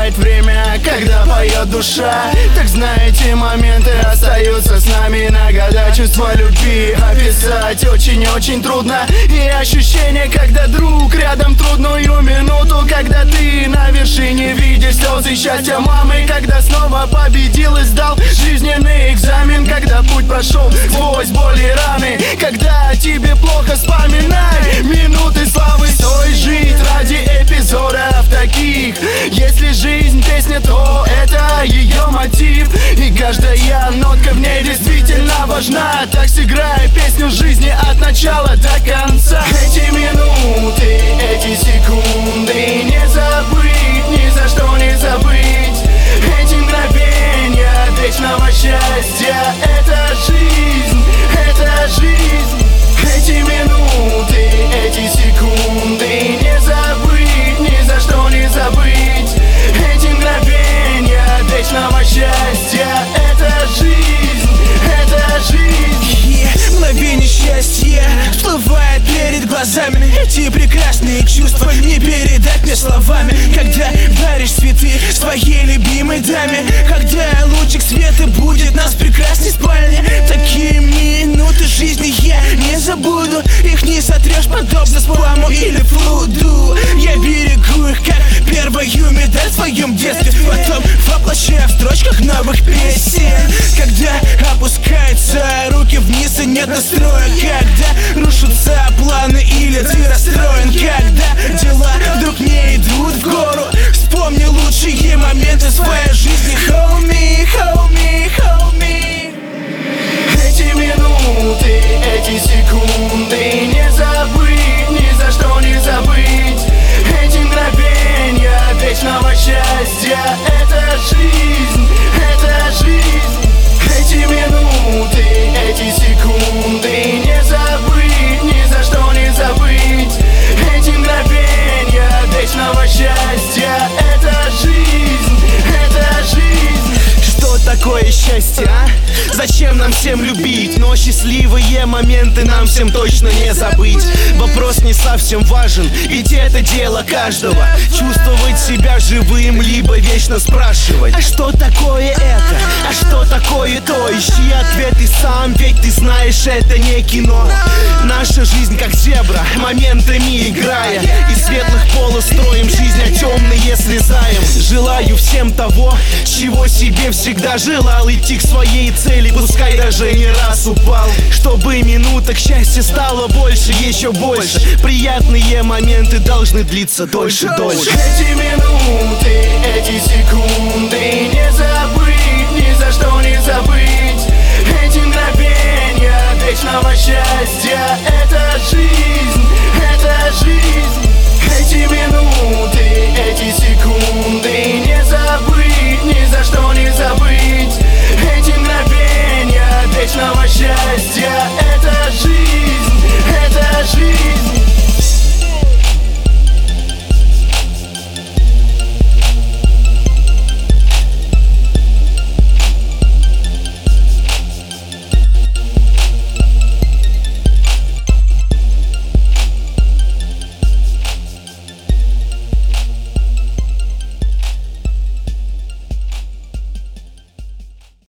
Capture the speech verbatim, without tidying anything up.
бывает время, когда поет душа. Так знаете, моменты остаются с нами на года. Чувство любви описать очень-очень трудно. И ощущение, когда друг рядом трудную минуту, когда ты на вершине видишь слезы счастья мамы, когда снова победил и сдал жизненный экзамен, когда путь прошел сквозь боли и раны, когда тебе плохо, вспоминай минуты славы. Стоит жить ради эпизодов таких. Если жизнь песня, то это ее мотив, и каждая нотка в ней действительно важна. Так сыграй песню жизни от начала до конца. Эти минуты, эти секунды не забыть, ни за что не забыть. Эти мгновения вечного счастья, это жизнь, это жизнь. Эти минуты, эти секунды не забыть, ни за что не забыть. Эти мгновения вечного счастья, это жизнь, это жизнь. Yeah, мгновение счастья всплывает перед глазами. Эти прекрасные чувства не передать мне словами. Когда даришь цветы своей любимой даме, когда лучик света будет нас прекрасней в спальне. Такие минуты жизни я не забуду. Их не сотрешь, подобно спаму или флуду. Я берегу их, как первую медаль в своем детстве, потом воплощаю в строчках новых песен. Когда опускаются руки вниз и нет настроя, когда рушатся планы или ты расстроен, когда дела вдруг не идут в гору, вспомни лучшие моменты своей жизни. Hold me, hold me, hold me. Эти минуты, эти секунды не забыть, ни за что не забыть. Эти мгновения вечного счастья, это жизнь, это жизнь. Эти минуты, эти секунды не забыть, ни за что не забыть. Эти мгновения вечного счастья, это жизнь, это жизнь. Что такое счастье, а? Зачем нам всем любить? Но счастливые моменты нам всем точно не забыть. Вопрос не совсем важен, ведь это дело каждого. Чувствовать себя живым, либо вечно спрашивать: а что такое это? А что такое то? Ищи ответы сам, ведь ты знаешь, это не кино. Наша жизнь как зебра, моментами играя. Из светлых полос строим жизнь, а темные срезаем. Желаю всем того, чего себе всегда желал. Идти к своей цели, пускай даже не раз упал. Чтобы минуток счастья стало больше, еще больше. Приятные моменты должны длиться дольше, дольше. Эти минуты, эти секунды не забыть, ни за что не забыть. Эти мгновения вечного счастья, это жизнь.